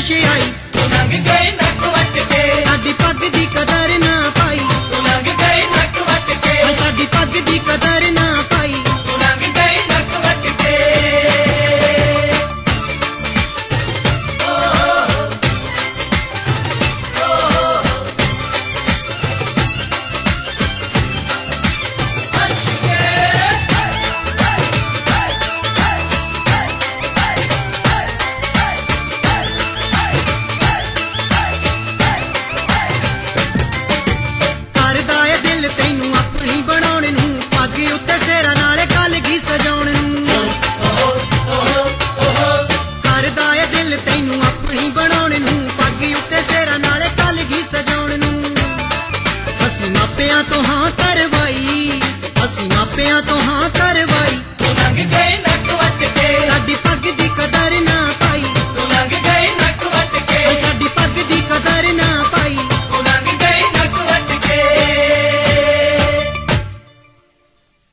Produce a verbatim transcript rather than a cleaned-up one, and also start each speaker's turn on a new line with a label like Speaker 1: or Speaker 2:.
Speaker 1: ਪਿੱਛੇ ਆਈ
Speaker 2: ਤੂੰ ਲੰਘ ਗਈ ਨੱਕ ਵੱਟ ਕੇ
Speaker 1: ਸਾਡੀ ਪੱਗ ਦੀ ਕਦਰ ਨਾ ਪਾਈ
Speaker 2: ਤੂੰ ਲੰਘ ਗਈ ਨੱਕ ਵੱਟ ਕੇ
Speaker 1: ਹਾਏ ਸਾਡੀ ਪੱਗ ਦੀ ਕਦਰ ਨਾ ਪਾਈ
Speaker 2: ਤੂੰ ਲੰਘ ਗਈ ਨੱਕ ਵੱਟ ਕੇ
Speaker 1: ਕਰਦਾ ਏ ਦਿਲ ਤੈਨੂੰ ਆਪਣੀ ਬਣਾਉਣ ਨੂੰ ਪੱਗ ਉੱਤੇ ਸਿਰਾਂ ਨਾਲੇ ਕਲਗੀ ਸਜਾਉਣ ਨੂੰ ਕਰਦਾ ਏ ਦਿਲ ਤੈਨੂੰ ਆਪਣੀ ਬਣਾਉਣ ਨੂੰ ਪੱਗ ਉੱਤੇ ਸਿਰਾਂ ਨਾਲੇ ਕਲਗੀ ਸਜਾਉਣ ਨੂੰ ਅਸੀਂ ਮਾਪਿਆਂ ਤੋਂ ਹਾਂ ਕਰਵਾ